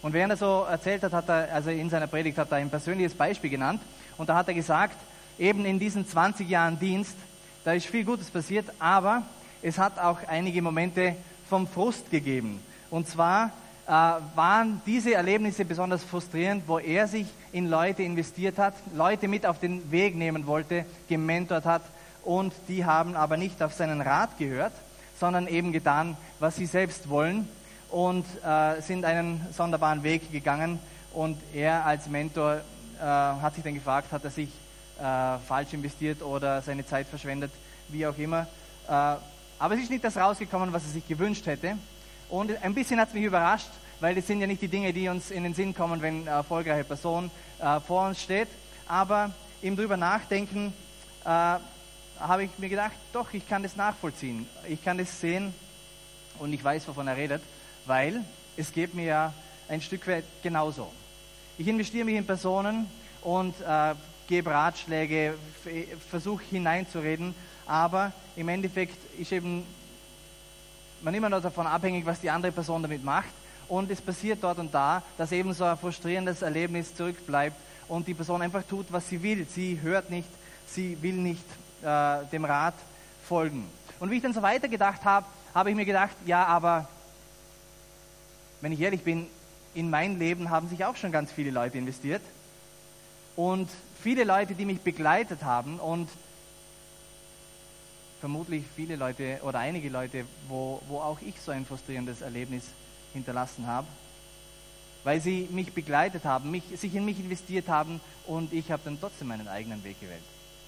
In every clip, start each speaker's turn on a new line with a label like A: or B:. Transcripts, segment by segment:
A: Und während er so erzählt hat, also in seiner Predigt hat er ein persönliches Beispiel genannt. Und da hat er gesagt, eben in diesen 20 Jahren Dienst, da ist viel Gutes passiert, aber es hat auch einige Momente vom Frust gegeben. Und zwar waren diese Erlebnisse besonders frustrierend, wo er sich in Leute investiert hat, Leute mit auf den Weg nehmen wollte, gementort hat, und die haben aber nicht auf seinen Rat gehört, sondern eben getan, was sie selbst wollen, und sind einen sonderbaren Weg gegangen. Und er als Mentor hat sich dann gefragt, hat er sich falsch investiert oder seine Zeit verschwendet, wie auch immer. Aber es ist nicht das rausgekommen, was er sich gewünscht hätte. Und ein bisschen hat es mich überrascht, weil das sind ja nicht die Dinge, die uns in den Sinn kommen, wenn eine erfolgreiche Person vor uns steht. Aber im drüber nachdenken habe ich mir gedacht, doch, ich kann das nachvollziehen. Ich kann das sehen und ich weiß, wovon er redet, weil es geht mir ja ein Stück weit genauso. Ich investiere mich in Personen und gebe Ratschläge, versuche hineinzureden, aber im Endeffekt ist eben man immer noch davon abhängig, was die andere Person damit macht, und es passiert dort und da, dass eben so ein frustrierendes Erlebnis zurückbleibt und die Person einfach tut, was sie will. Sie hört nicht, sie will nicht dem Rat folgen. Und wie ich dann so weitergedacht habe, habe ich mir gedacht, ja, aber wenn ich ehrlich bin, in mein Leben haben sich auch schon ganz viele Leute investiert und viele Leute, die mich begleitet haben, und vermutlich viele Leute oder einige Leute, wo auch ich so ein frustrierendes Erlebnis hinterlassen habe, weil sie mich begleitet haben, sich in mich investiert haben, und ich habe dann trotzdem meinen eigenen Weg gewählt.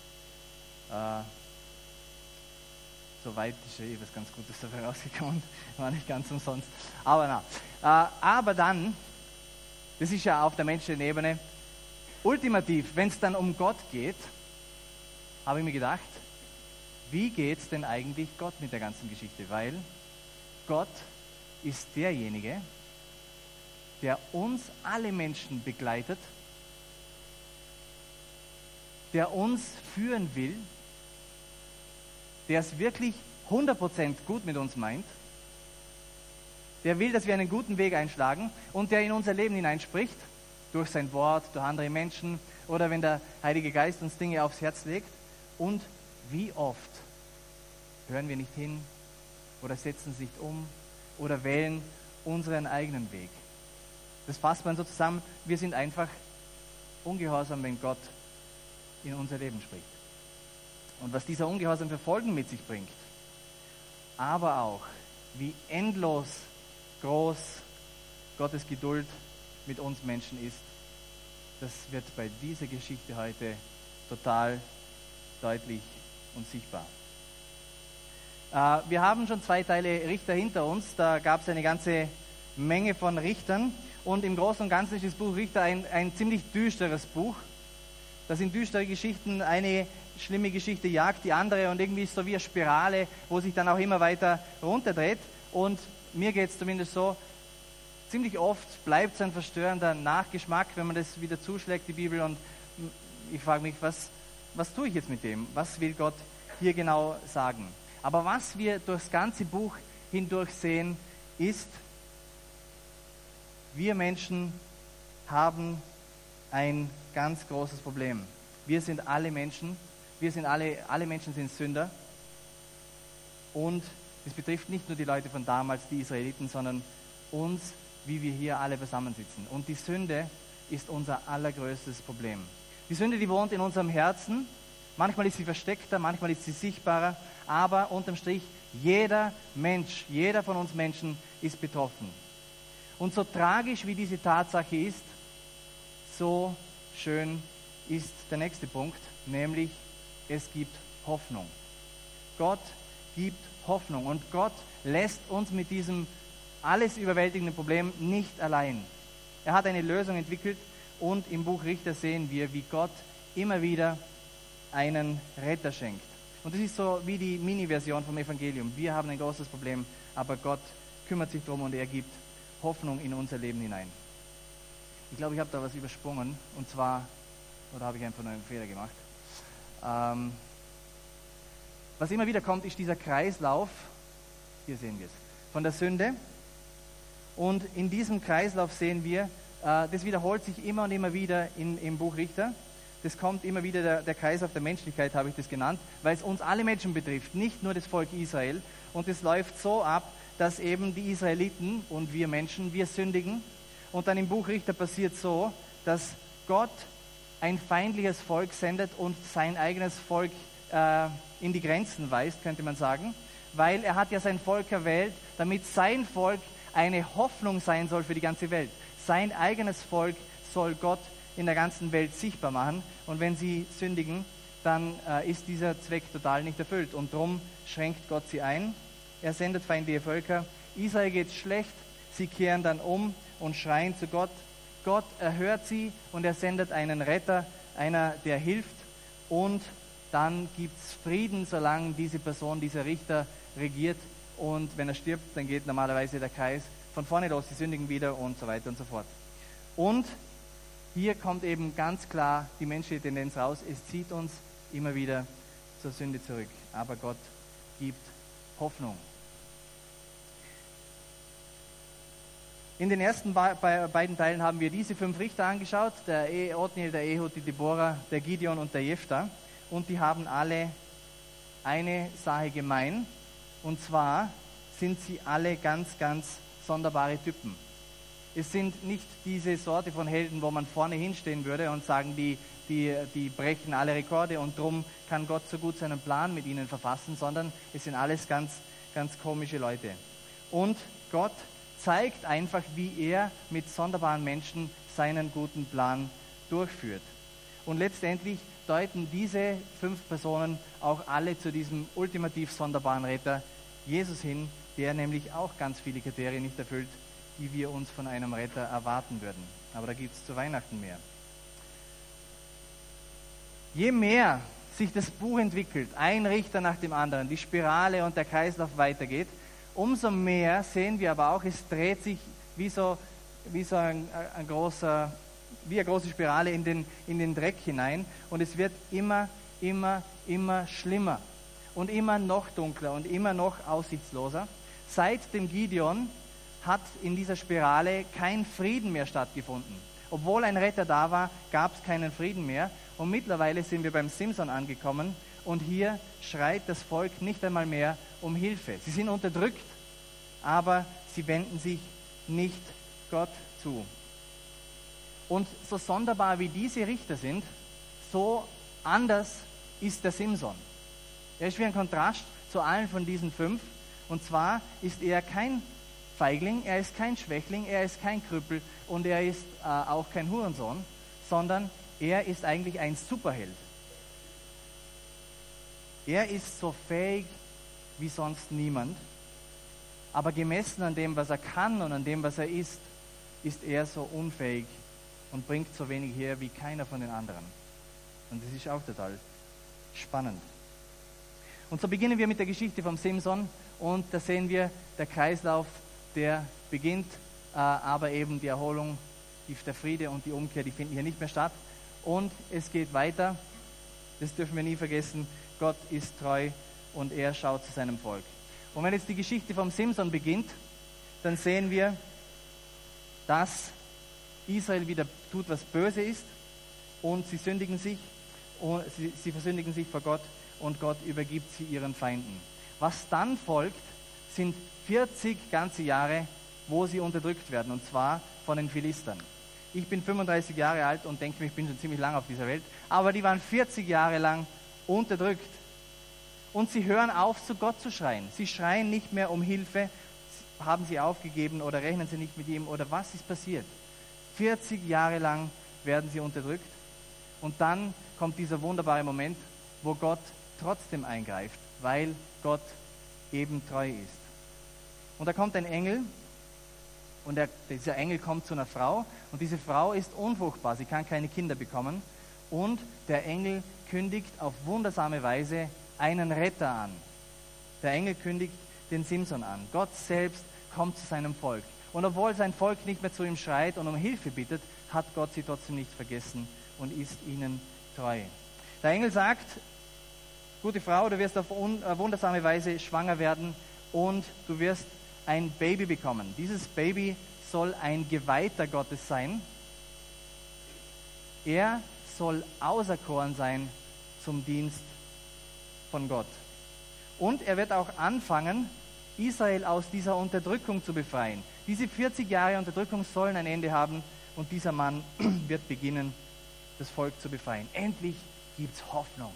A: Soweit ist ja was ganz Gutes dabei rausgekommen, war nicht ganz umsonst. Aber dann, das ist ja auf der menschlichen Ebene, ultimativ, wenn es dann um Gott geht, habe ich mir gedacht, wie geht es denn eigentlich Gott mit der ganzen Geschichte? Weil Gott ist derjenige, der uns alle Menschen begleitet, der uns führen will, der es wirklich 100% gut mit uns meint, der will, dass wir einen guten Weg einschlagen und der in unser Leben hineinspricht, durch sein Wort, durch andere Menschen oder wenn der Heilige Geist uns Dinge aufs Herz legt. Und wie oft hören wir nicht hin oder setzen es nicht um oder wählen unseren eigenen Weg. Das fasst man so zusammen, wir sind einfach ungehorsam, wenn Gott in unser Leben spricht. Und was dieser Ungehorsam für Folgen mit sich bringt, aber auch, wie endlos groß Gottes Geduld mit uns Menschen ist, das wird bei dieser Geschichte heute total deutlich und sichtbar. Wir haben schon 2 Teile Richter hinter uns, da gab es eine ganze Menge von Richtern, und im Großen und Ganzen ist das Buch Richter ein ziemlich düsteres Buch. Da sind düstere Geschichten, eine schlimme Geschichte jagt die andere, und irgendwie ist es so wie eine Spirale, wo sich dann auch immer weiter runterdreht. Und mir geht es zumindest so, ziemlich oft bleibt es ein verstörender Nachgeschmack, wenn man das wieder zuschlägt, die Bibel, und ich frage mich, was tue ich jetzt mit dem? Was will Gott hier genau sagen? Aber was wir durchs ganze Buch hindurch sehen, ist, wir Menschen haben ein ganz großes Problem. Wir sind alle Menschen, alle Menschen sind Sünder, und es betrifft nicht nur die Leute von damals, die Israeliten, sondern uns, wie wir hier alle zusammensitzen. Und die Sünde ist unser allergrößtes Problem. Die Sünde, die wohnt in unserem Herzen. Manchmal ist sie versteckter, manchmal ist sie sichtbarer, aber unterm Strich, jeder Mensch, jeder von uns Menschen ist betroffen. Und so tragisch wie diese Tatsache ist, so schön ist der nächste Punkt, nämlich es gibt Hoffnung. Gott gibt Hoffnung, und Gott lässt uns mit diesem alles überwältigenden Problem nicht allein. Er hat eine Lösung entwickelt, und im Buch Richter sehen wir, wie Gott immer wieder einen Retter schenkt. Und das ist so wie die Mini-Version vom Evangelium. Wir haben ein großes Problem, aber Gott kümmert sich darum und er gibt Hoffnung in unser Leben hinein. Ich glaube, ich habe da was übersprungen, und zwar, oder habe ich einfach nur einen Fehler gemacht? Was immer wieder kommt, ist dieser Kreislauf, hier sehen wir es, von der Sünde Und in diesem Kreislauf sehen wir, das wiederholt sich immer und immer wieder im Buch Richter. Das kommt immer wieder, der Kreislauf der Menschlichkeit habe ich das genannt, weil es uns alle Menschen betrifft, nicht nur das Volk Israel. Und es läuft so ab, dass eben die Israeliten und wir Menschen, wir sündigen. Und dann im Buch Richter passiert so, dass Gott ein feindliches Volk sendet und sein eigenes Volk in die Grenzen weist, könnte man sagen. Weil er hat ja sein Volk erwählt, damit sein Volk eine Hoffnung sein soll für die ganze Welt. Sein eigenes Volk soll Gott in der ganzen Welt sichtbar machen. Und wenn sie sündigen, dann ist dieser Zweck total nicht erfüllt. Und darum schränkt Gott sie ein. Er sendet feindliche Völker. Israel geht schlecht. Sie kehren dann um und schreien zu Gott. Gott erhört sie und er sendet einen Retter, einer, der hilft. Und dann gibt es Frieden, solange diese Person, dieser Richter regiert. Und wenn er stirbt, dann geht normalerweise der Kreis von vorne los. Sie sündigen wieder und so weiter und so fort. Und hier kommt eben ganz klar die menschliche Tendenz raus. Es zieht uns immer wieder zur Sünde zurück. Aber Gott gibt Hoffnung. In den ersten beiden Teilen haben wir diese 5 Richter angeschaut. Der Othniel, der Ehud, die Deborah, der Gideon und der Jephthah. Und die haben alle eine Sache gemein. Und zwar sind sie alle ganz, ganz sonderbare Typen. Es sind nicht diese Sorte von Helden, wo man vorne hinstehen würde und sagen, die brechen alle Rekorde und drum kann Gott so gut seinen Plan mit ihnen verfassen, sondern es sind alles ganz, ganz komische Leute. Und Gott zeigt einfach, wie er mit sonderbaren Menschen seinen guten Plan durchführt. Und letztendlich deuten diese 5 Personen auch alle zu diesem ultimativ sonderbaren Retter Jesus hin, der nämlich auch ganz viele Kriterien nicht erfüllt, die wir uns von einem Retter erwarten würden. Aber da gibt es zu Weihnachten mehr. Je mehr sich das Buch entwickelt, ein Richter nach dem anderen, die Spirale und der Kreislauf weitergeht, umso mehr sehen wir aber auch, es dreht sich wie eine große Spirale in den Dreck hinein und es wird immer schlimmer und immer noch dunkler und immer noch aussichtsloser. Seit dem Gideon hat in dieser Spirale kein Frieden mehr stattgefunden. Obwohl ein Retter da war, gab es keinen Frieden mehr. Und mittlerweile sind wir beim Simson angekommen und hier schreit das Volk nicht einmal mehr um Hilfe. Sie sind unterdrückt, aber sie wenden sich nicht Gott zu. Und so sonderbar wie diese Richter sind, so anders ist der Simson. Er ist wie ein Kontrast zu allen von diesen 5. Und zwar ist er kein Feigling, er ist kein Schwächling, er ist kein Krüppel und er ist auch kein Hurensohn, sondern er ist eigentlich ein Superheld. Er ist so fähig wie sonst niemand, aber gemessen an dem, was er kann und an dem, was er ist er so unfähig und bringt so wenig her wie keiner von den anderen. Und das ist auch total spannend. Und so beginnen wir mit der Geschichte vom Simson und da sehen wir, der Kreislauf, der beginnt, aber eben die Erholung, der Friede und die Umkehr, die finden hier nicht mehr statt. Und es geht weiter, das dürfen wir nie vergessen, Gott ist treu und er schaut zu seinem Volk. Und wenn jetzt die Geschichte vom Simson beginnt, dann sehen wir, dass Israel wieder tut, was böse ist und sie versündigen sich vor Gott und Gott übergibt sie ihren Feinden. Was dann folgt, sind 40 ganze Jahre, wo sie unterdrückt werden, und zwar von den Philistern. Ich bin 35 Jahre alt und denke mir, ich bin schon ziemlich lange auf dieser Welt, aber die waren 40 Jahre lang unterdrückt. Und sie hören auf, zu Gott zu schreien. Sie schreien nicht mehr um Hilfe, haben sie aufgegeben oder rechnen sie nicht mit ihm oder was ist passiert? 40 Jahre lang werden sie unterdrückt und dann kommt dieser wunderbare Moment, wo Gott trotzdem eingreift, weil Gott eben treu ist. Und da kommt ein Engel und dieser Engel kommt zu einer Frau und diese Frau ist unfruchtbar, sie kann keine Kinder bekommen und der Engel kündigt auf wundersame Weise einen Retter an. Der Engel kündigt den Simson an. Gott selbst kommt zu seinem Volk. Und obwohl sein Volk nicht mehr zu ihm schreit und um Hilfe bittet, hat Gott sie trotzdem nicht vergessen und ist ihnen treu. Der Engel sagt, gute Frau, du wirst auf wundersame Weise schwanger werden und du wirst ein Baby bekommen. Dieses Baby soll ein Geweihter Gottes sein. Er soll auserkoren sein zum Dienst von Gott. Und er wird auch anfangen, Israel aus dieser Unterdrückung zu befreien. Diese 40 Jahre Unterdrückung sollen ein Ende haben und dieser Mann wird beginnen, das Volk zu befreien. Endlich gibt es Hoffnung.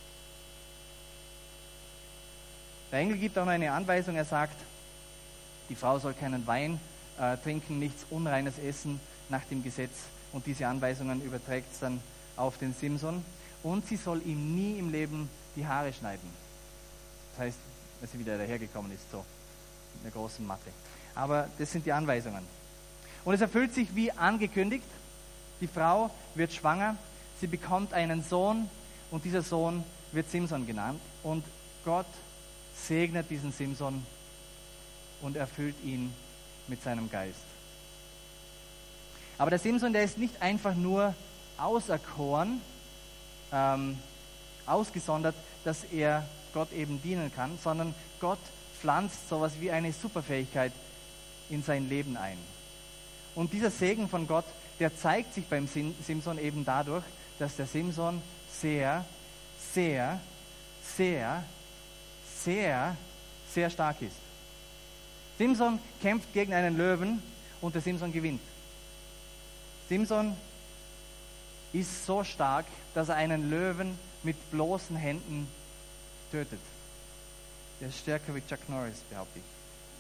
A: Der Engel gibt auch noch eine Anweisung. Er sagt, die Frau soll keinen Wein trinken, nichts Unreines essen nach dem Gesetz. Und diese Anweisungen überträgt es dann auf den Simson. Und sie soll ihm nie im Leben die Haare schneiden. Das heißt, als sie wieder dahergekommen ist, so in der großen Matte. Aber das sind die Anweisungen. Und es erfüllt sich wie angekündigt. Die Frau wird schwanger, sie bekommt einen Sohn und dieser Sohn wird Simson genannt. Und Gott segnet diesen Simson und erfüllt ihn mit seinem Geist. Aber der Simson, der ist nicht einfach nur auserkoren, ausgesondert, dass er Gott eben dienen kann, sondern Gott pflanzt sowas wie eine Superfähigkeit in sein Leben ein. Und dieser Segen von Gott, der zeigt sich beim Simson eben dadurch, dass der Simson sehr, sehr, sehr, sehr, sehr stark ist. Simson kämpft gegen einen Löwen und der Simson gewinnt. Simson ist so stark, dass er einen Löwen mit bloßen Händen tötet. Der ist stärker wie Chuck Norris, behaupte ich.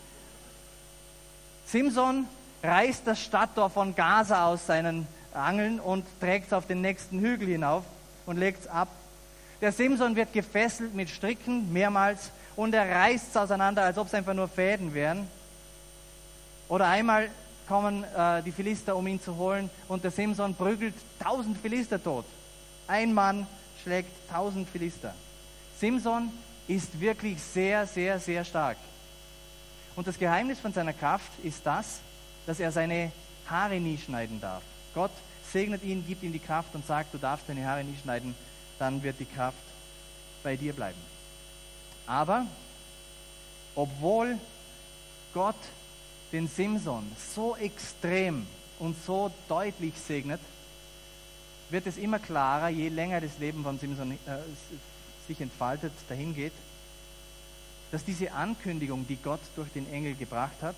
A: Simson reißt das Stadttor von Gaza aus seinen Angeln und trägt es auf den nächsten Hügel hinauf und legt es ab. Der Simson wird gefesselt mit Stricken mehrmals und er reißt es auseinander, als ob es einfach nur Fäden wären. Oder einmal kommen die Philister, um ihn zu holen und der Simson prügelt 1000 Philister tot. Ein Mann schlägt 1000 Philister. Simson ist wirklich sehr, sehr, sehr stark. Und das Geheimnis von seiner Kraft ist das, dass er seine Haare nie schneiden darf. Gott segnet ihn, gibt ihm die Kraft und sagt, du darfst deine Haare nie schneiden, dann wird die Kraft bei dir bleiben. Aber obwohl Gott den Simson so extrem und so deutlich segnet, wird es immer klarer, je länger das Leben von Simson sich entfaltet, dahin geht, dass diese Ankündigung, die Gott durch den Engel gebracht hat,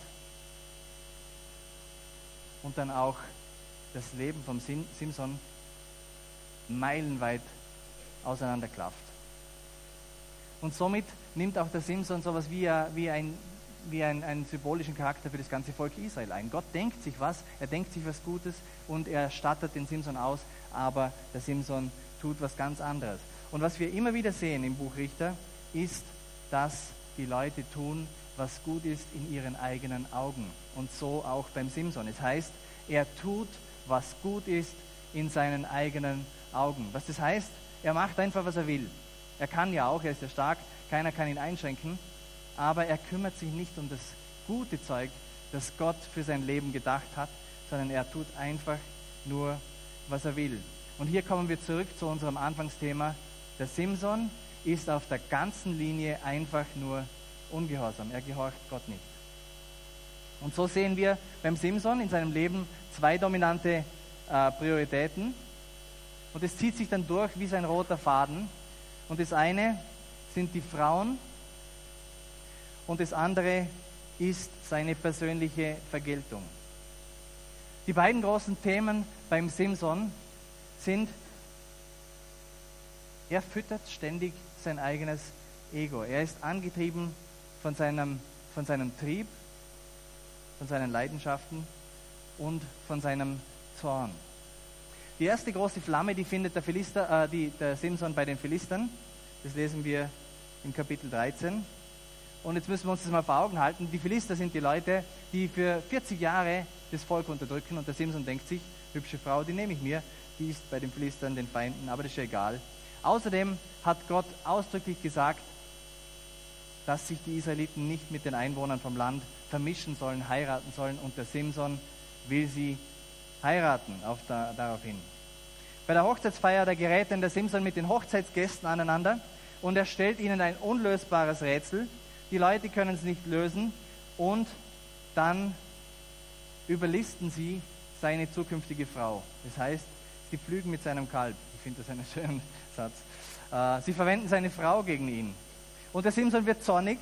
A: und dann auch das Leben von Simson meilenweit auseinanderklafft. Und somit nimmt auch der Simson sowas wie einen symbolischen Charakter für das ganze Volk Israel ein. Gott denkt sich was, er denkt sich was Gutes und er stattet den Simson aus, aber der Simson tut was ganz anderes. Und was wir immer wieder sehen im Buch Richter, ist, dass die Leute tun, was gut ist in ihren eigenen Augen. Und so auch beim Simson. Es heißt, er tut, was gut ist in seinen eigenen Augen. Was das heißt, er macht einfach, was er will. Er kann ja auch, er ist ja stark, keiner kann ihn einschränken, aber er kümmert sich nicht um das gute Zeug, das Gott für sein Leben gedacht hat, sondern er tut einfach nur, was er will. Und hier kommen wir zurück zu unserem Anfangsthema. Der Simson ist auf der ganzen Linie einfach nur ungehorsam. Er gehorcht Gott nicht. Und so sehen wir beim Simson in seinem Leben zwei dominante Prioritäten. Und es zieht sich dann durch wie sein roter Faden. Und das eine sind die Frauen und das andere ist seine persönliche Vergeltung. Die beiden großen Themen beim Simson sind, er füttert ständig sein eigenes Ego. Er ist angetrieben von seinem Trieb, von seinen Leidenschaften und von seinem Zorn. Die erste große Flamme, die findet der Simson bei den Philistern. Das lesen wir im Kapitel 13. Und jetzt müssen wir uns das mal vor Augen halten. Die Philister sind die Leute, die für 40 Jahre das Volk unterdrücken. Und der Simson denkt sich, hübsche Frau, die nehme ich mir. Die ist bei den Philistern, den Feinden, aber das ist ja egal. Außerdem hat Gott ausdrücklich gesagt, dass sich die Israeliten nicht mit den Einwohnern vom Land vermischen sollen, heiraten sollen. Und der Simson will sie heiraten daraufhin. Bei der Hochzeitsfeier, da gerät dann der Simson mit den Hochzeitsgästen aneinander und er stellt ihnen ein unlösbares Rätsel. Die Leute können es nicht lösen und dann überlisten sie seine zukünftige Frau. Das heißt, sie pflügen mit seinem Kalb. Ich finde das einen schönen Satz. Sie verwenden seine Frau gegen ihn. Und der Simson wird zornig,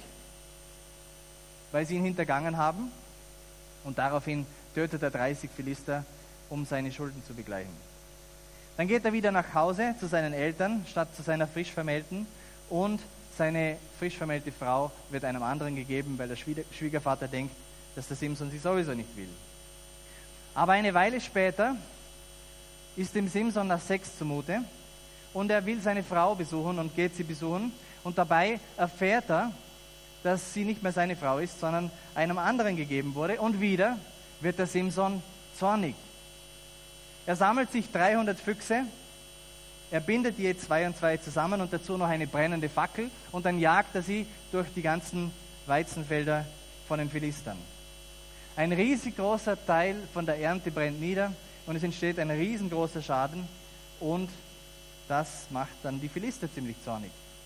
A: weil sie ihn hintergangen haben. Und daraufhin tötet er 30 Philister, um seine Schulden zu begleichen. Dann geht er wieder nach Hause zu seinen Eltern, statt zu seiner frisch Vermählten. Und seine frisch vermählte Frau wird einem anderen gegeben, weil der Schwiegervater denkt, dass der Simson sie sowieso nicht will. Aber eine Weile später ist dem Simson nach Sex zumute und er will seine Frau besuchen und geht sie besuchen. Und dabei erfährt er, dass sie nicht mehr seine Frau ist, sondern einem anderen gegeben wurde. Und wieder wird der Simson zornig. Er sammelt sich 300 Füchse, er bindet je 2 und 2 zusammen und dazu noch eine brennende Fackel und dann jagt er sie durch die ganzen Weizenfelder von den Philistern. Ein riesig großer Teil von der Ernte brennt nieder und es entsteht ein riesengroßer Schaden und das macht dann die Philister ziemlich zornig.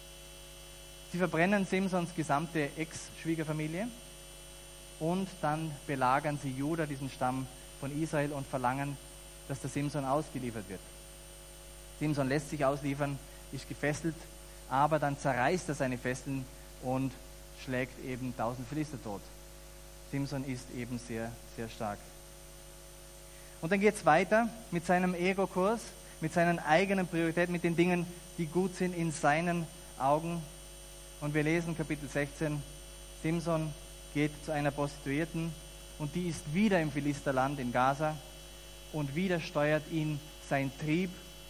A: Sie verbrennen Simsons gesamte Ex-Schwiegerfamilie und dann belagern sie Juda, diesen Stamm von Israel, und verlangen, dass der Simson ausgeliefert wird. Simson lässt sich ausliefern, ist gefesselt, aber dann zerreißt er seine Fesseln und schlägt eben 1000 Philister tot. Simson ist eben sehr, sehr stark. Und dann geht es weiter mit seinem Ego-Kurs, mit seinen eigenen Prioritäten, mit den Dingen, die gut sind in seinen Augen. Und wir lesen Kapitel 16, Simson geht zu einer Prostituierten und die ist wieder im Philisterland in Gaza und wieder steuert ihn sein Trieb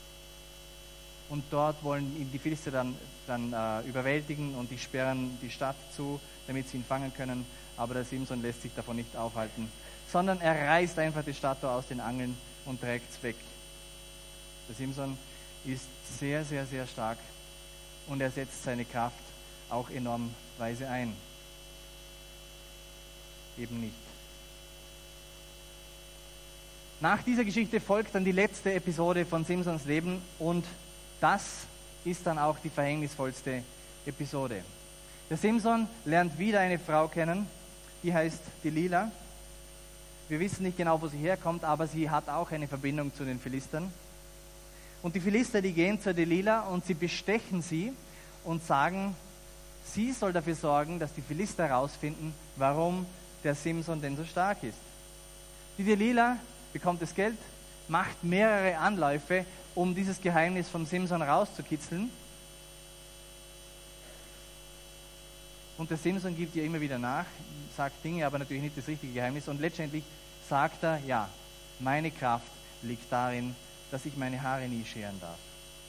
A: und dort wollen ihn die Philister dann überwältigen und die sperren die Stadt zu, damit sie ihn fangen können, aber der Simson lässt sich davon nicht aufhalten, sondern er reißt einfach die Statue aus den Angeln und trägt es weg. Der Simson ist sehr, sehr, sehr stark und er setzt seine Kraft auch enorm weise ein. Eben nicht. Nach dieser Geschichte folgt dann die letzte Episode von Simsons Leben und das ist dann auch die verhängnisvollste Episode. Der Simson lernt wieder eine Frau kennen, die heißt Delila. Wir wissen nicht genau, wo sie herkommt, aber sie hat auch eine Verbindung zu den Philistern. Und die Philister, die gehen zur Delila und sie bestechen sie und sagen, sie soll dafür sorgen, dass die Philister herausfinden, warum der Simson denn so stark ist. Die Delila bekommt das Geld, macht mehrere Anläufe, um dieses Geheimnis vom Simson rauszukitzeln. Und der Simson gibt ihr immer wieder nach, sagt Dinge, aber natürlich nicht das richtige Geheimnis. Und letztendlich sagt er, ja, meine Kraft liegt darin, dass ich meine Haare nie scheren darf.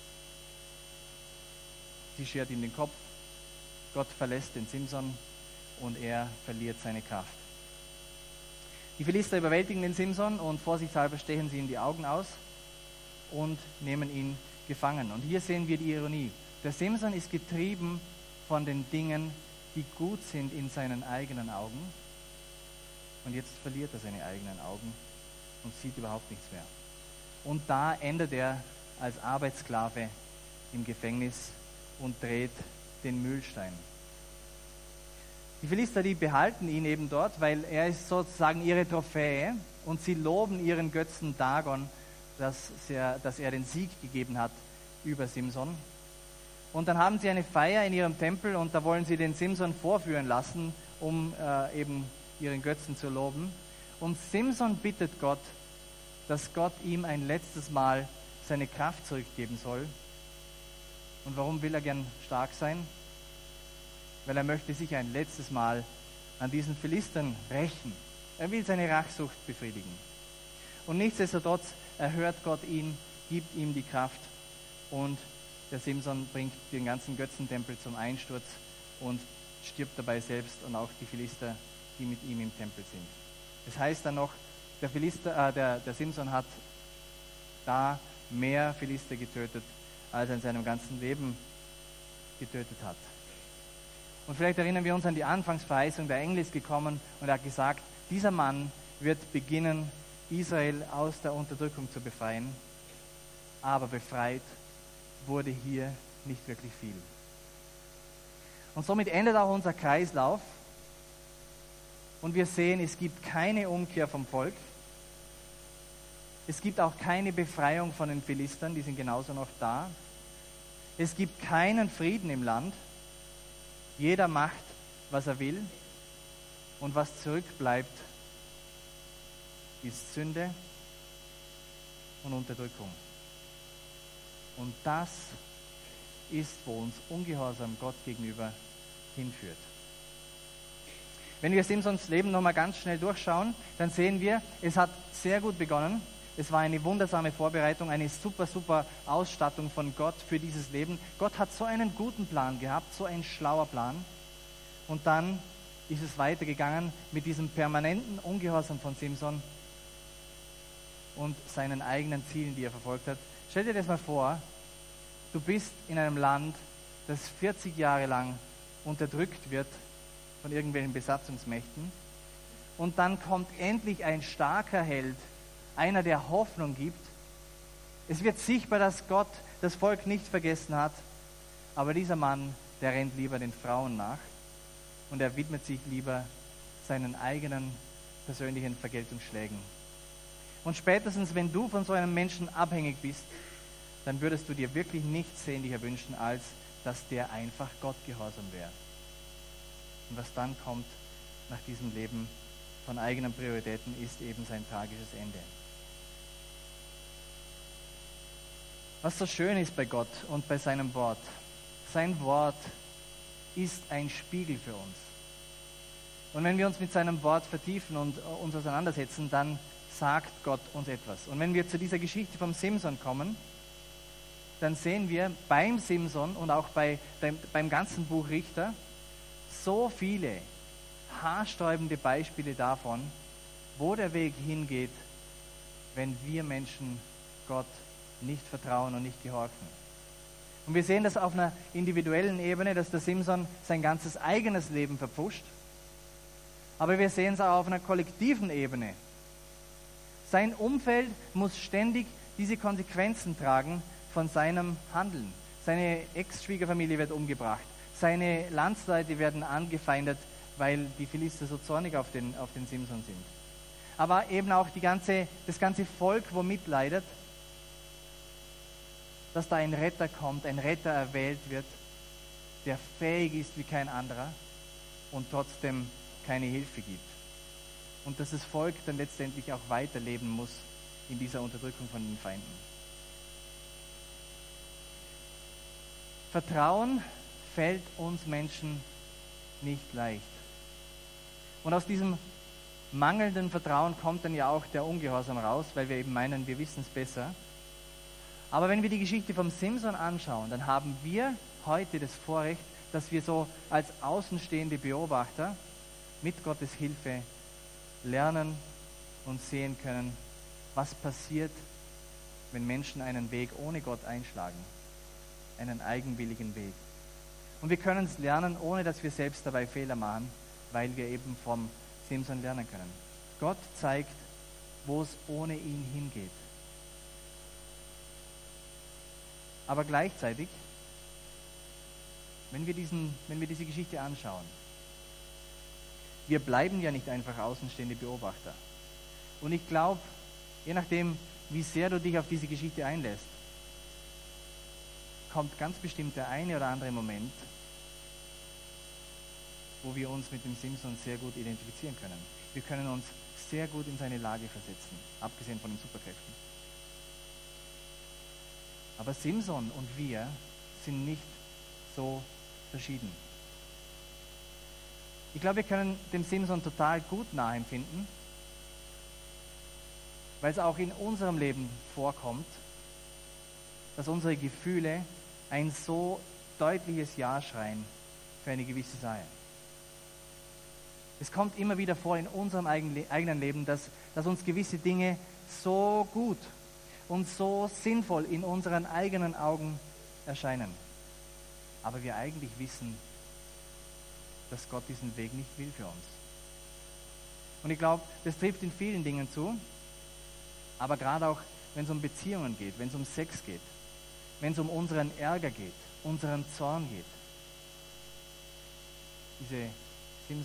A: Sie schert ihm den Kopf, Gott verlässt den Simson und er verliert seine Kraft. Die Philister überwältigen den Simson und vorsichtshalber stechen sie ihm die Augen aus und nehmen ihn gefangen. Und hier sehen wir die Ironie. Der Simson ist getrieben von den Dingen, die gut sind in seinen eigenen Augen. Und jetzt verliert er seine eigenen Augen und sieht überhaupt nichts mehr. Und da endet er als Arbeitssklave im Gefängnis und dreht den Mühlstein. Die Philister, die behalten ihn eben dort, weil er ist sozusagen ihre Trophäe und sie loben ihren Götzen Dagon, dass er den Sieg gegeben hat über Simson. Und dann haben sie eine Feier in ihrem Tempel und da wollen sie den Simson vorführen lassen, um eben ihren Götzen zu loben. Und Simson bittet Gott, dass Gott ihm ein letztes Mal seine Kraft zurückgeben soll. Und warum will er gern stark sein? Weil er möchte sich ein letztes Mal an diesen Philistern rächen. Er will seine Rachsucht befriedigen. Und nichtsdestotrotz erhört Gott ihn, gibt ihm die Kraft und der Simson bringt den ganzen Götzentempel zum Einsturz und stirbt dabei selbst und auch die Philister, die mit ihm im Tempel sind. Das heißt dann noch, der Simson hat da mehr Philister getötet, als er in seinem ganzen Leben getötet hat. Und vielleicht erinnern wir uns an die Anfangsverheißung, der Engel ist gekommen und er hat gesagt, dieser Mann wird beginnen, Israel aus der Unterdrückung zu befreien, aber befreit wurde hier nicht wirklich viel. Und somit endet auch unser Kreislauf und wir sehen, es gibt keine Umkehr vom Volk, Es gibt auch keine Befreiung von den Philistern, die sind genauso noch da. Es gibt keinen Frieden im Land. Jeder macht, was er will. Und was zurückbleibt, ist Sünde und Unterdrückung. Und das ist, wo uns Ungehorsam Gott gegenüber hinführt. Wenn wir Simsons Leben nochmal ganz schnell durchschauen, dann sehen wir, es hat sehr gut begonnen. Es war eine wundersame Vorbereitung, eine super Ausstattung von Gott für dieses Leben. Gott hat so einen guten Plan gehabt, so ein schlauer Plan. Und dann ist es weitergegangen mit diesem permanenten Ungehorsam von Simson und seinen eigenen Zielen, die er verfolgt hat. Stell dir das mal vor, du bist in einem Land, das 40 Jahre lang unterdrückt wird von irgendwelchen Besatzungsmächten, und dann kommt endlich ein starker Held, einer, der Hoffnung gibt. Es wird sichtbar, dass Gott das Volk nicht vergessen hat, aber dieser Mann, der rennt lieber den Frauen nach und er widmet sich lieber seinen eigenen persönlichen Vergeltungsschlägen. Und spätestens, wenn du von so einem Menschen abhängig bist, dann würdest du dir wirklich nichts sehnlicher wünschen, als dass der einfach Gott gehorsam wäre. Und was dann kommt nach diesem Leben von eigenen Prioritäten, ist eben sein tragisches Ende. Was so schön ist bei Gott und bei seinem Wort: sein Wort ist ein Spiegel für uns. Und wenn wir uns mit seinem Wort vertiefen und uns auseinandersetzen, dann sagt Gott uns etwas. Und wenn wir zu dieser Geschichte vom Simson kommen, dann sehen wir beim Simson und auch beim ganzen Buch Richter so viele haarsträubende Beispiele davon, wo der Weg hingeht, wenn wir Menschen Gott nicht vertrauen und nicht gehorchen. Und wir sehen das auf einer individuellen Ebene, dass der Simson sein ganzes eigenes Leben verpfuscht. Aber wir sehen es auch auf einer kollektiven Ebene. Sein Umfeld muss ständig diese Konsequenzen tragen von seinem Handeln. Seine Ex-Schwiegerfamilie wird umgebracht. Seine Landsleute werden angefeindet, weil die Philister so zornig auf den Simson sind. Aber eben auch das ganze Volk, wo mitleidet, dass da ein Retter kommt, ein Retter erwählt wird, der fähig ist wie kein anderer und trotzdem keine Hilfe gibt. Und dass das Volk dann letztendlich auch weiterleben muss in dieser Unterdrückung von den Feinden. Vertrauen fällt uns Menschen nicht leicht. Und aus diesem mangelnden Vertrauen kommt dann ja auch der Ungehorsam raus, weil wir eben meinen, wir wissen es besser. Aber wenn wir die Geschichte vom Simson anschauen, dann haben wir heute das Vorrecht, dass wir so als außenstehende Beobachter mit Gottes Hilfe lernen und sehen können, was passiert, wenn Menschen einen Weg ohne Gott einschlagen, einen eigenwilligen Weg. Und wir können es lernen, ohne dass wir selbst dabei Fehler machen, weil wir eben vom Simson lernen können. Gott zeigt, wo es ohne ihn hingeht. Aber gleichzeitig, wenn wir diese Geschichte anschauen, wir bleiben ja nicht einfach außenstehende Beobachter. Und ich glaube, je nachdem, wie sehr du dich auf diese Geschichte einlässt, kommt ganz bestimmt der eine oder andere Moment, wo wir uns mit dem Simson sehr gut identifizieren können. Wir können uns sehr gut in seine Lage versetzen, abgesehen von den Superkräften. Aber Simson und wir sind nicht so verschieden. Ich glaube, wir können dem Simson total gut nachempfinden, weil es auch in unserem Leben vorkommt, dass unsere Gefühle ein so deutliches Ja schreien für eine gewisse Sache. Es kommt immer wieder vor in unserem eigenen Leben, dass uns gewisse Dinge so gut und so sinnvoll in unseren eigenen Augen erscheinen. Aber wir eigentlich wissen, dass Gott diesen Weg nicht will für uns. Und ich glaube, das trifft in vielen Dingen zu, aber gerade auch, wenn es um Beziehungen geht, wenn es um Sex geht, wenn es um unseren Ärger geht, unseren Zorn geht. Diese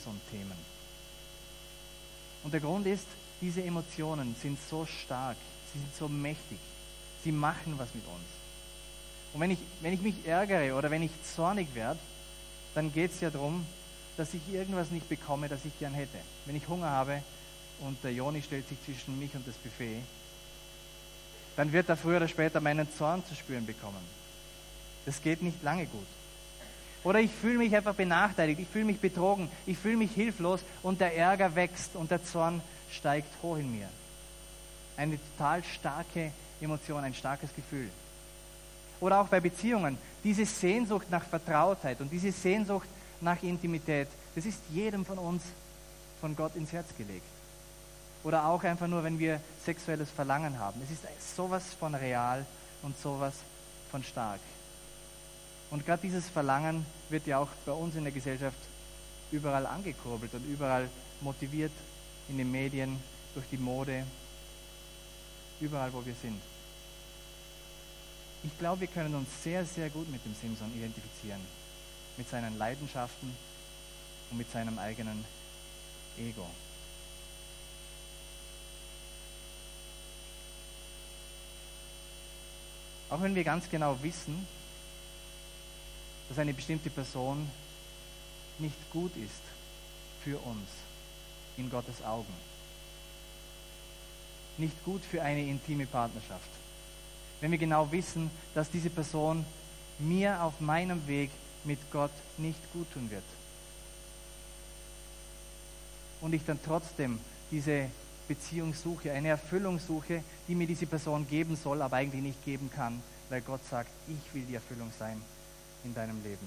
A: Simson-Themen. Und der Grund ist, diese Emotionen sind so stark, sie sind so mächtig. Sie machen was mit uns. Und wenn ich mich ärgere oder wenn ich zornig werde, dann geht es ja darum, dass ich irgendwas nicht bekomme, das ich gern hätte. Wenn ich Hunger habe und der Joni stellt sich zwischen mich und das Buffet, dann wird er früher oder später meinen Zorn zu spüren bekommen. Das geht nicht lange gut. Oder ich fühle mich einfach benachteiligt, ich fühle mich betrogen, ich fühle mich hilflos und der Ärger wächst und der Zorn steigt hoch in mir. Eine total starke Emotion, ein starkes Gefühl. Oder auch bei Beziehungen, diese Sehnsucht nach Vertrautheit und diese Sehnsucht nach Intimität, das ist jedem von uns von Gott ins Herz gelegt. Oder auch einfach nur, wenn wir sexuelles Verlangen haben. Es ist sowas von real und sowas von stark. Und gerade dieses Verlangen wird ja auch bei uns in der Gesellschaft überall angekurbelt und überall motiviert in den Medien, durch die Mode, überall, wo wir sind. Ich glaube, wir können uns sehr, sehr gut mit dem Simson identifizieren. Mit seinen Leidenschaften und mit seinem eigenen Ego. Auch wenn wir ganz genau wissen, dass eine bestimmte Person nicht gut ist für uns in Gottes Augen. Nicht gut für eine intime Partnerschaft. Wenn wir genau wissen, dass diese Person mir auf meinem Weg mit Gott nicht gut tun wird. Und ich dann trotzdem diese Beziehung suche, eine Erfüllung suche, die mir diese Person geben soll, aber eigentlich nicht geben kann, weil Gott sagt, ich will die Erfüllung sein in deinem Leben.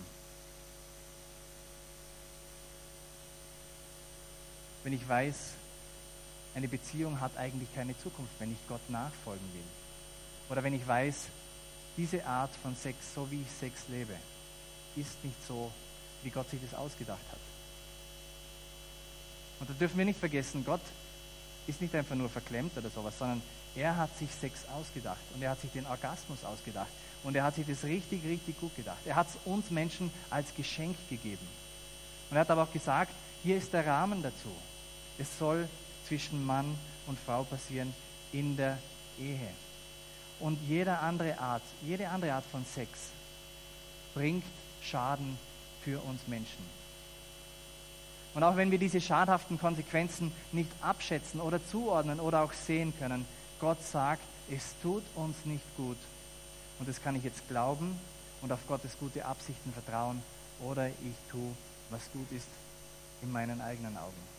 A: Wenn ich weiß, eine Beziehung hat eigentlich keine Zukunft, wenn ich Gott nachfolgen will. Oder wenn ich weiß, diese Art von Sex, so wie ich Sex lebe, ist nicht so, wie Gott sich das ausgedacht hat. Und da dürfen wir nicht vergessen, Gott ist nicht einfach nur verklemmt oder sowas, sondern er hat sich Sex ausgedacht und er hat sich den Orgasmus ausgedacht und er hat sich das richtig, richtig gut gedacht. Er hat es uns Menschen als Geschenk gegeben. Und er hat aber auch gesagt, hier ist der Rahmen dazu. Es soll zwischen Mann und Frau passieren in der Ehe. Und jede andere Art von Sex bringt Schaden für uns Menschen. Und auch wenn wir diese schadhaften Konsequenzen nicht abschätzen oder zuordnen oder auch sehen können, Gott sagt, es tut uns nicht gut. Und das kann ich jetzt glauben und auf Gottes gute Absichten vertrauen oder ich tue, was gut ist in meinen eigenen Augen.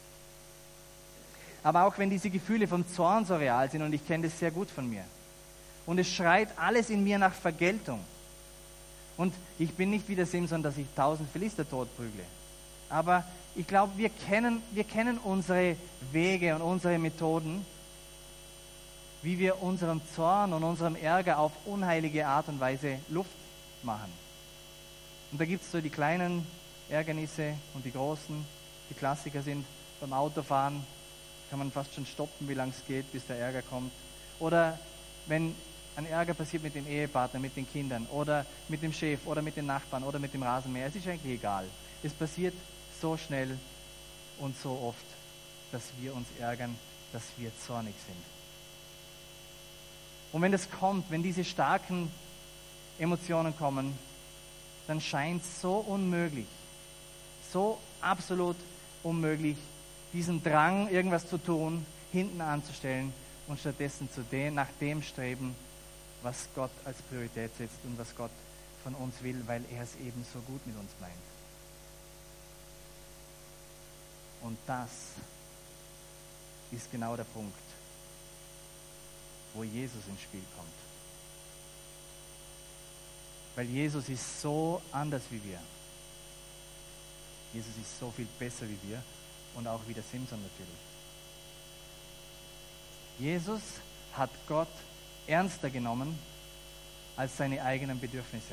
A: Aber auch wenn diese Gefühle vom Zorn so real sind, und ich kenne das sehr gut von mir, und es schreit alles in mir nach Vergeltung. Und ich bin nicht wie der Simson, dass ich 1000 Philister totprügle. Aber ich glaube, wir kennen unsere Wege und unsere Methoden, wie wir unserem Zorn und unserem Ärger auf unheilige Art und Weise Luft machen. Und da gibt es so die kleinen Ärgernisse und die großen. Die Klassiker sind beim Autofahren, kann man fast schon stoppen, wie lange es geht, bis der Ärger kommt. Oder wenn ein Ärger passiert mit dem Ehepartner, mit den Kindern oder mit dem Chef oder mit den Nachbarn oder mit dem Rasenmäher. Es ist eigentlich egal. Es passiert so schnell und so oft, dass wir uns ärgern, dass wir zornig sind. Und wenn das kommt, wenn diese starken Emotionen kommen, dann scheint es so unmöglich, so absolut unmöglich, diesen Drang, irgendwas zu tun, hinten anzustellen und stattdessen nach dem streben, was Gott als Priorität setzt und was Gott von uns will, weil er es eben so gut mit uns meint. Und das ist genau der Punkt, wo Jesus ins Spiel kommt. Weil Jesus ist so anders wie wir. Jesus ist so viel besser wie wir und auch wie der Simson natürlich. Jesus hat Gott ernster genommen als seine eigenen Bedürfnisse.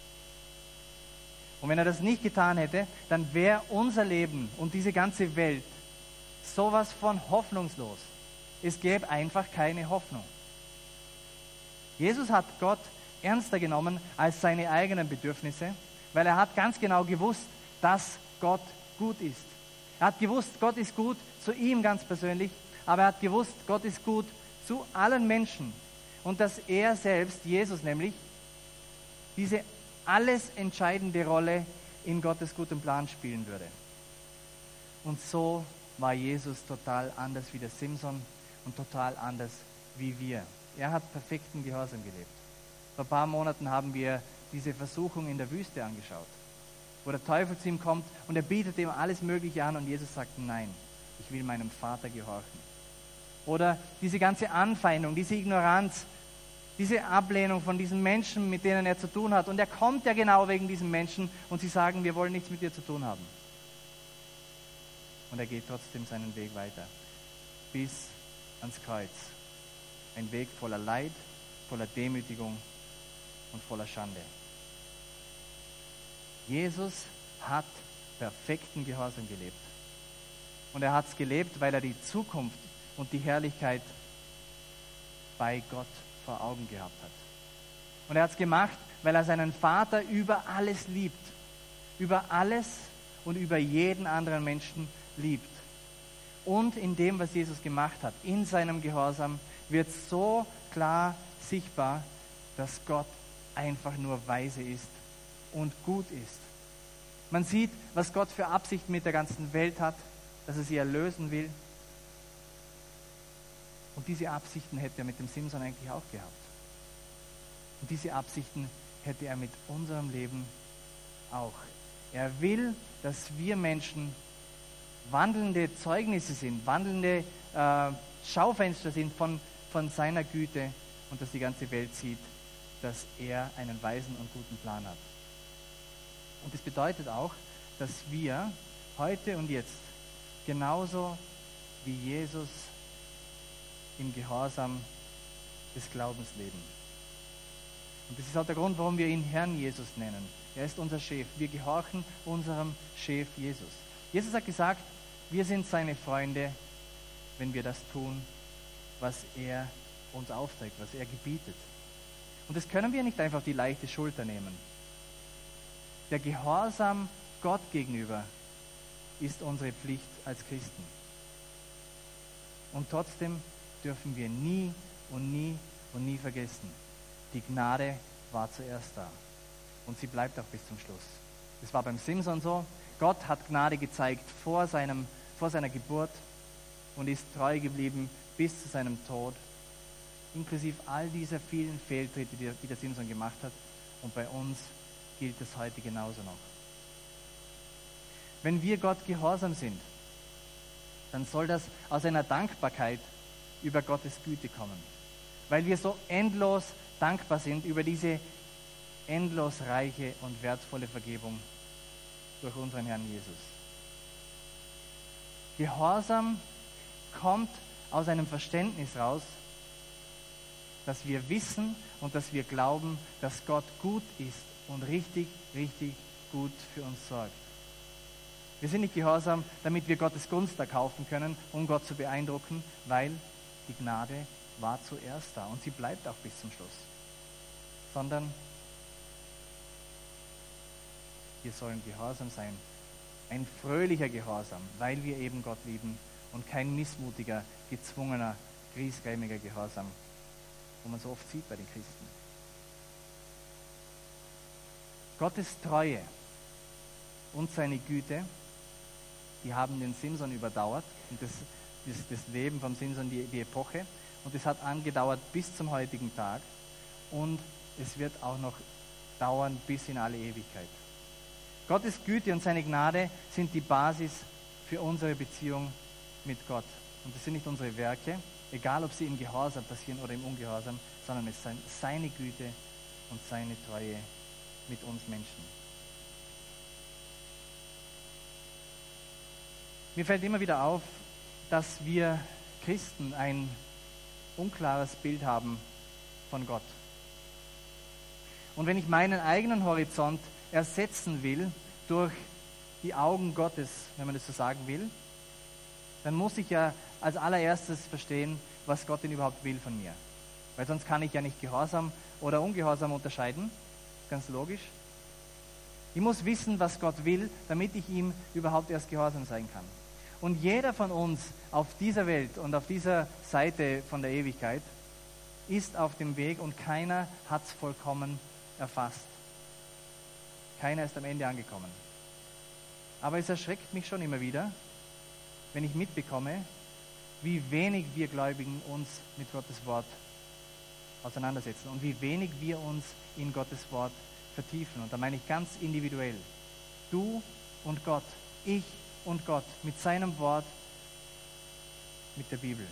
A: Und wenn er das nicht getan hätte, dann wäre unser Leben und diese ganze Welt sowas von hoffnungslos. Es gäbe einfach keine Hoffnung. Jesus hat Gott ernster genommen als seine eigenen Bedürfnisse, weil er hat ganz genau gewusst, dass Gott gut ist. Er hat gewusst, Gott ist gut zu ihm ganz persönlich, aber er hat gewusst, Gott ist gut zu allen Menschen und dass er selbst, Jesus nämlich, diese alles entscheidende Rolle in Gottes gutem Plan spielen würde. Und so war Jesus total anders wie der Simson und total anders wie wir. Er hat perfekten Gehorsam gelebt. Vor ein paar Monaten haben wir diese Versuchung in der Wüste angeschaut, wo der Teufel zu ihm kommt und er bietet ihm alles Mögliche an und Jesus sagt, nein, ich will meinem Vater gehorchen. Oder diese ganze Anfeindung, diese Ignoranz, diese Ablehnung von diesen Menschen, mit denen er zu tun hat. Und er kommt ja genau wegen diesen Menschen und sie sagen, wir wollen nichts mit dir zu tun haben. Und er geht trotzdem seinen Weg weiter, bis ans Kreuz. Ein Weg voller Leid, voller Demütigung und voller Schande. Jesus hat perfekten Gehorsam gelebt. Und er hat es gelebt, weil er die Zukunft und die Herrlichkeit bei Gott vor Augen gehabt hat. Und er hat es gemacht, weil er seinen Vater über alles liebt. Über alles und über jeden anderen Menschen liebt. Und in dem, was Jesus gemacht hat, in seinem Gehorsam, wird so klar sichtbar, dass Gott einfach nur weise ist und gut ist. Man sieht, was Gott für Absichten mit der ganzen Welt hat, dass er sie erlösen will. Und diese Absichten hätte er mit dem Simson eigentlich auch gehabt. Und diese Absichten hätte er mit unserem Leben auch. Er will, dass wir Menschen wandelnde Zeugnisse sind, wandelnde Schaufenster sind von seiner Güte und dass die ganze Welt sieht, dass er einen weisen und guten Plan hat. Und das bedeutet auch, dass wir heute und jetzt genauso wie Jesus im Gehorsam des Glaubens leben. Und das ist auch der Grund, warum wir ihn Herrn Jesus nennen. Er ist unser Chef. Wir gehorchen unserem Chef Jesus. Jesus hat gesagt, wir sind seine Freunde, wenn wir das tun, was er uns aufträgt, was er gebietet. Und das können wir nicht einfach auf die leichte Schulter nehmen. Der Gehorsam Gott gegenüber ist unsere Pflicht als Christen. Und trotzdem dürfen wir nie und nie und nie vergessen, die Gnade war zuerst da. Und sie bleibt auch bis zum Schluss. Das war beim Simson so. Gott hat Gnade gezeigt vor seiner Geburt und ist treu geblieben bis zu seinem Tod, inklusive all dieser vielen Fehltritte, die der Simson gemacht hat. Und bei uns gilt es heute genauso noch. Wenn wir Gott gehorsam sind, dann soll das aus einer Dankbarkeit über Gottes Güte kommen. Weil wir so endlos dankbar sind über diese endlos reiche und wertvolle Vergebung durch unseren Herrn Jesus. Gehorsam kommt aus einem Verständnis raus, dass wir wissen und dass wir glauben, dass Gott gut ist und richtig, richtig gut für uns sorgt. Wir sind nicht gehorsam, damit wir Gottes Gunst erkaufen können, um Gott zu beeindrucken, weil die Gnade war zuerst da und sie bleibt auch bis zum Schluss. Sondern wir sollen gehorsam sein. Ein fröhlicher Gehorsam, weil wir eben Gott lieben und kein missmutiger, gezwungener, griesgrämiger Gehorsam, wo man so oft sieht bei den Christen. Gottes Treue und seine Güte, die haben den Simson überdauert und das Leben vom Simson, die Epoche, und es hat angedauert bis zum heutigen Tag und es wird auch noch dauern bis in alle Ewigkeit. Gottes Güte und seine Gnade sind die Basis für unsere Beziehung mit Gott. Und das sind nicht unsere Werke, egal ob sie im Gehorsam passieren oder im Ungehorsam, sondern es sind seine Güte und seine Treue mit uns Menschen. Mir fällt immer wieder auf, dass wir Christen ein unklares Bild haben von Gott. Und wenn ich meinen eigenen Horizont ersetzen will durch die Augen Gottes, wenn man das so sagen will, dann muss ich ja als allererstes verstehen, was Gott denn überhaupt will von mir. Weil sonst kann ich ja nicht Gehorsam oder Ungehorsam unterscheiden. Ganz logisch. Ich muss wissen, was Gott will, damit ich ihm überhaupt erst gehorsam sein kann. Und jeder von uns auf dieser Welt und auf dieser Seite von der Ewigkeit ist auf dem Weg und keiner hat es vollkommen erfasst. Keiner ist am Ende angekommen. Aber es erschreckt mich schon immer wieder, wenn ich mitbekomme, wie wenig wir Gläubigen uns mit Gottes Wort auseinandersetzen und wie wenig wir uns in Gottes Wort vertiefen. Und da meine ich ganz individuell. Du und Gott, ich und Gott mit seinem Wort, mit der Bibel.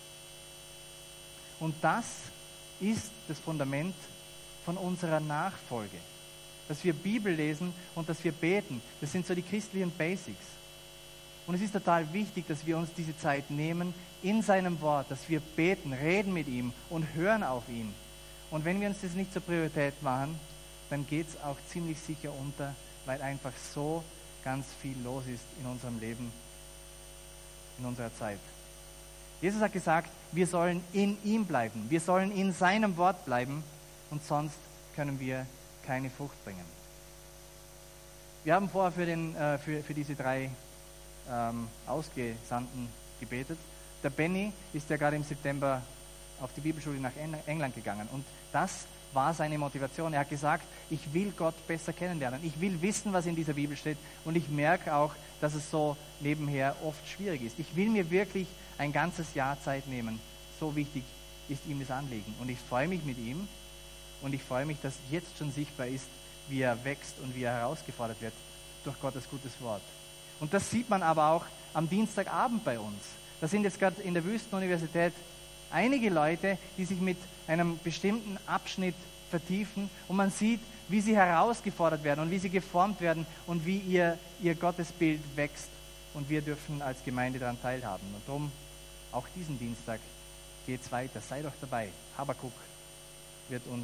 A: Und das ist das Fundament von unserer Nachfolge. Dass wir Bibel lesen und dass wir beten, das sind so die christlichen Basics. Und es ist total wichtig, dass wir uns diese Zeit nehmen in seinem Wort, dass wir beten, reden mit ihm und hören auf ihn. Und wenn wir uns das nicht zur Priorität machen, dann geht es auch ziemlich sicher unter, weil einfach so ganz viel los ist in unserem Leben, in unserer Zeit. Jesus hat gesagt, wir sollen in ihm bleiben, wir sollen in seinem Wort bleiben und sonst können wir keine Frucht bringen. Wir haben vorher für diese 3 Ausgesandten gebetet. Der Benny ist ja gerade im September auf die Bibelschule nach England gegangen und das war seine Motivation. Er hat gesagt, ich will Gott besser kennenlernen. Ich will wissen, was in dieser Bibel steht und ich merke auch, dass es so nebenher oft schwierig ist. Ich will mir wirklich ein ganzes Jahr Zeit nehmen. So wichtig ist ihm das Anliegen. Und ich freue mich mit ihm und ich freue mich, dass jetzt schon sichtbar ist, wie er wächst und wie er herausgefordert wird durch Gottes gutes Wort. Und das sieht man aber auch am Dienstagabend bei uns. Da sind jetzt gerade in der Wüstenuniversität einige Leute, die sich mit einem bestimmten Abschnitt vertiefen und man sieht, wie sie herausgefordert werden und wie sie geformt werden und wie ihr Gottesbild wächst und wir dürfen als Gemeinde daran teilhaben. Und darum, auch diesen Dienstag geht es weiter. Sei doch dabei. Habakuk wird uns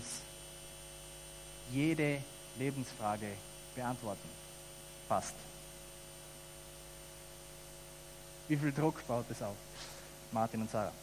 A: jede Lebensfrage beantworten. Fast. Wie viel Druck baut es auf? Martin und Sarah.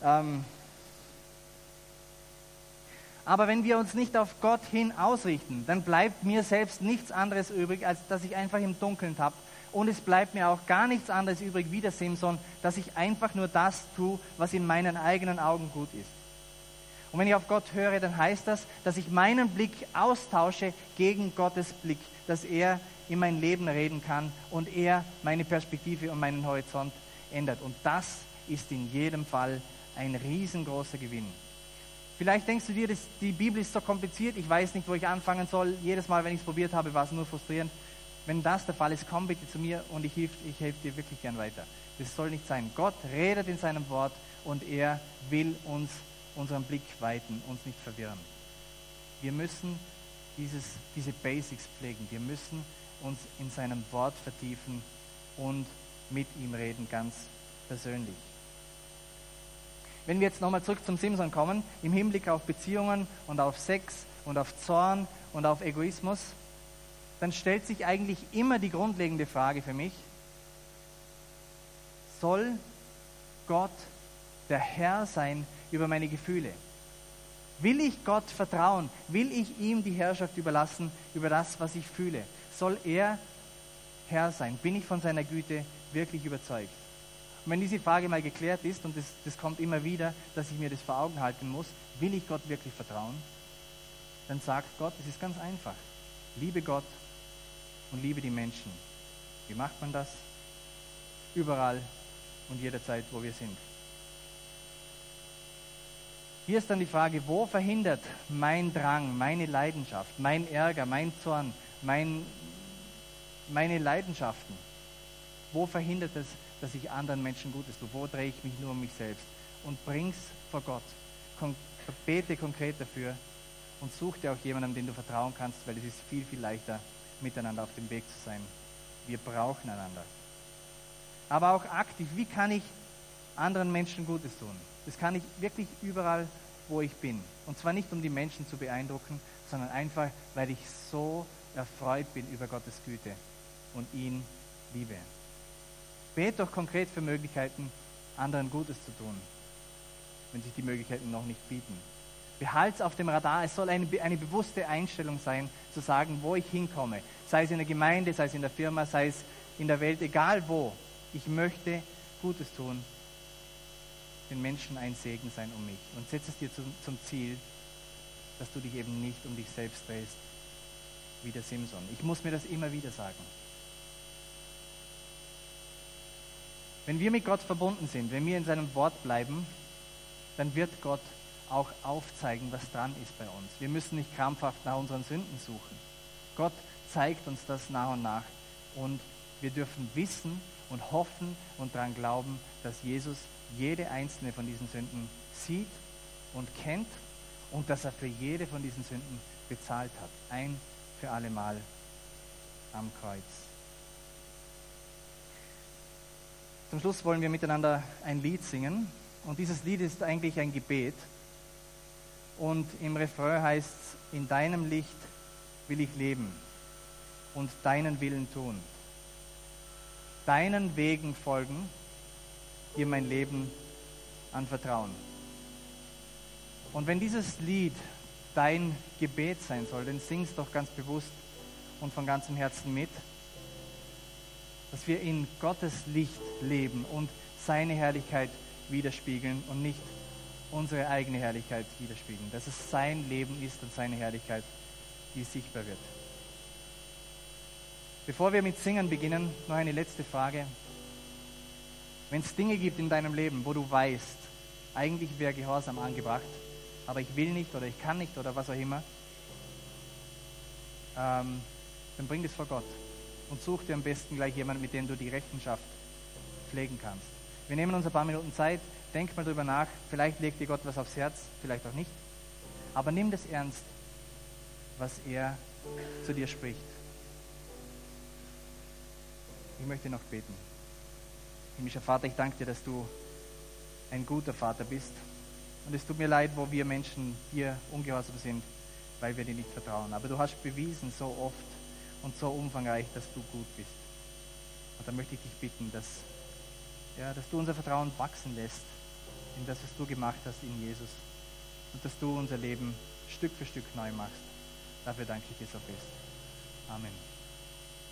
A: Aber wenn wir uns nicht auf Gott hin ausrichten, dann bleibt mir selbst nichts anderes übrig, als dass ich einfach im Dunkeln tappe. Und es bleibt mir auch gar nichts anderes übrig wie der Simson, dass ich einfach nur das tue, was in meinen eigenen Augen gut ist. Und wenn ich auf Gott höre, dann heißt das, dass ich meinen Blick austausche gegen Gottes Blick, dass er in mein Leben reden kann und er meine Perspektive und meinen Horizont ändert. Und das ist in jedem Fall ein riesengroßer Gewinn. Vielleicht denkst du dir, die Bibel ist so kompliziert, ich weiß nicht, wo ich anfangen soll. Jedes Mal, wenn ich es probiert habe, war es nur frustrierend. Wenn das der Fall ist, komm bitte zu mir und ich helfe dir wirklich gern weiter. Das soll nicht sein. Gott redet in seinem Wort und er will uns unseren Blick weiten, uns nicht verwirren. Wir müssen diese Basics pflegen. Wir müssen uns in seinem Wort vertiefen und mit ihm reden, ganz persönlich. Wenn wir jetzt nochmal zurück zum Simson kommen, im Hinblick auf Beziehungen und auf Sex und auf Zorn und auf Egoismus, dann stellt sich eigentlich immer die grundlegende Frage für mich: Soll Gott der Herr sein über meine Gefühle? Will ich Gott vertrauen? Will ich ihm die Herrschaft überlassen über das, was ich fühle? Soll er Herr sein? Bin ich von seiner Güte wirklich überzeugt? Und wenn diese Frage mal geklärt ist, und das kommt immer wieder, dass ich mir das vor Augen halten muss, will ich Gott wirklich vertrauen? Dann sagt Gott, es ist ganz einfach. Liebe Gott und liebe die Menschen. Wie macht man das? Überall und jederzeit, wo wir sind. Hier ist dann die Frage, wo verhindert mein Drang, meine Leidenschaft, mein Ärger, mein Zorn, meine Leidenschaften, wo verhindert es, dass ich anderen Menschen Gutes tue? Wo drehe ich mich nur um mich selbst? Und bring's vor Gott. Bete konkret dafür und such dir auch jemanden, dem du vertrauen kannst, weil es ist viel, viel leichter, miteinander auf dem Weg zu sein. Wir brauchen einander. Aber auch aktiv, wie kann ich anderen Menschen Gutes tun? Das kann ich wirklich überall, wo ich bin. Und zwar nicht, um die Menschen zu beeindrucken, sondern einfach, weil ich so erfreut bin über Gottes Güte und ihn liebe. Bet doch konkret für Möglichkeiten, anderen Gutes zu tun, wenn sich die Möglichkeiten noch nicht bieten. Behalte es auf dem Radar. Es soll eine bewusste Einstellung sein, zu sagen, wo ich hinkomme. Sei es in der Gemeinde, sei es in der Firma, sei es in der Welt, egal wo. ich möchte Gutes tun, den Menschen ein Segen sein um mich. Und setz es dir zum Ziel, dass du dich eben nicht um dich selbst drehst, wie der Simson. Ich muss mir das immer wieder sagen. Wenn wir mit Gott verbunden sind, wenn wir in seinem Wort bleiben, dann wird Gott auch aufzeigen, was dran ist bei uns. Wir müssen nicht krampfhaft nach unseren Sünden suchen. Gott zeigt uns das nach und nach. Und wir dürfen wissen und hoffen und daran glauben, dass Jesus jede einzelne von diesen Sünden sieht und kennt und dass er für jede von diesen Sünden bezahlt hat. Ein für alle Mal am Kreuz. Zum Schluss wollen wir miteinander ein Lied singen. Und dieses Lied ist eigentlich ein Gebet. Und im Refrain heißt es, in deinem Licht will ich leben und deinen Willen tun. Deinen Wegen folgen, dir mein Leben anvertrauen. Und wenn dieses Lied dein Gebet sein soll, dann sing es doch ganz bewusst und von ganzem Herzen mit, dass wir in Gottes Licht leben und seine Herrlichkeit widerspiegeln und nicht unsere eigene Herrlichkeit widerspiegeln. Dass es sein Leben ist und seine Herrlichkeit, die sichtbar wird. Bevor wir mit Singen beginnen, noch eine letzte Frage. Wenn es Dinge gibt in deinem Leben, wo du weißt, eigentlich wäre Gehorsam angebracht, aber ich will nicht oder ich kann nicht oder was auch immer, dann bring das vor Gott und such dir am besten gleich jemanden, mit dem du die Rechenschaft pflegen kannst. Wir nehmen uns ein paar Minuten Zeit, denk mal drüber nach, vielleicht legt dir Gott was aufs Herz, vielleicht auch nicht, aber nimm das ernst, was er zu dir spricht. Ich möchte noch beten. Himmlischer Vater, ich danke dir, dass du ein guter Vater bist. Und es tut mir leid, wo wir Menschen hier ungehorsam sind, weil wir dir nicht vertrauen. Aber du hast bewiesen so oft und so umfangreich, dass du gut bist. Und da möchte ich dich bitten, dass du unser Vertrauen wachsen lässt in das, was du gemacht hast in Jesus. Und dass du unser Leben Stück für Stück neu machst. Dafür danke ich dir so fest. Amen.